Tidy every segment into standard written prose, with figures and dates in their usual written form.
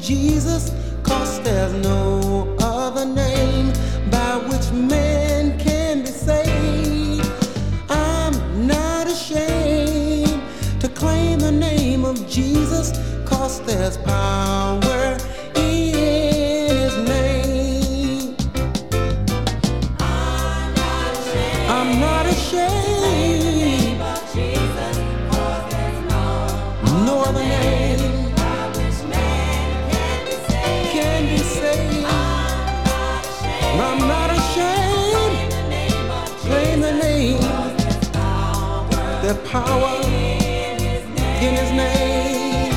Jesus, 'cause there's no other name by which man can be saved. I'm not ashamed to claim the name of Jesus, 'cause there's power in his name. I'm not ashamed of Jesus, 'cause there's no other name by which man can be saved. I'm not ashamed. Claim the name. There's power in his name.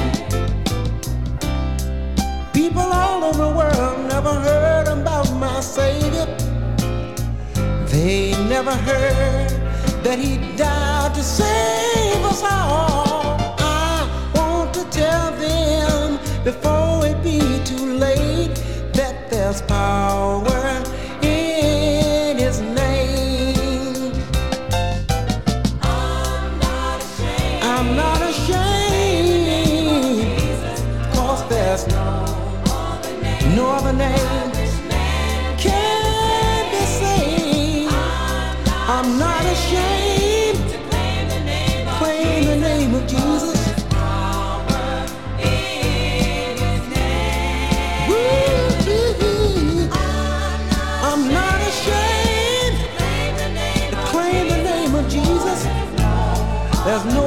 People all over the world never heard about my Savior. They never heard that he died to save us all. I want to tell them before it be too late that there's power in his name. I'm not ashamed, 'cause there's no other name can be saved. I'm not ashamed to claim the name of Jesus. I'm not ashamed to claim the name of Jesus. There's no